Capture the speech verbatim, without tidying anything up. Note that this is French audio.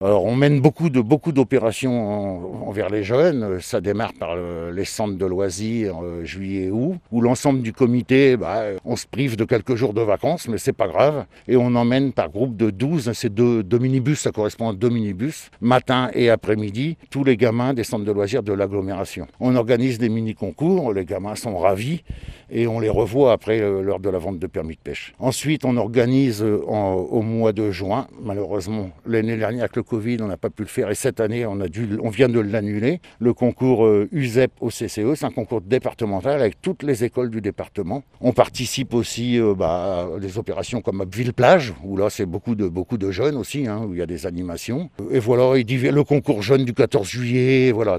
Alors, on mène beaucoup de beaucoup d'opérations en- envers les jeunes. Ça démarre par le- les centres de loisirs, euh, juillet et août, où l'ensemble du comité, bah, on se prive de quelques jours de vacances, mais c'est pas grave. Et on emmène par groupe de douze, c'est deux, deux minibus, ça correspond à deux minibus, matin et après-midi, tous les gamins des centres de loisirs de l'agglomération. On organise des mini-concours, les gamins sont ravis et on les revoit après euh, lors de la vente de permis de pêche. Ensuite, on organise euh, en- au mois de juin, malheureusement, l'année dernière avec le Covid, on n'a pas pu le faire et cette année, on, a dû, on vient de l'annuler, le concours euh, U S E P au C C E, c'est un concours départemental avec toutes les écoles du département. On participe aussi euh, bah, à des opérations comme Ville-Plage, où là, c'est beaucoup de, beaucoup de jeunes aussi, hein, où il y a des animations. Et voilà, et div- le concours jeune du quatorze juillet, voilà,